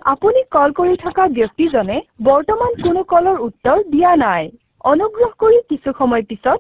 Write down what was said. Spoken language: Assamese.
আপুনি কল কৰি থকা ব্যক্তিজনে বৰ্তমান কোনো কলৰ উত্তৰ দিয়া নাই। অনুগ্ৰহ কৰি কিছু সময় পিছত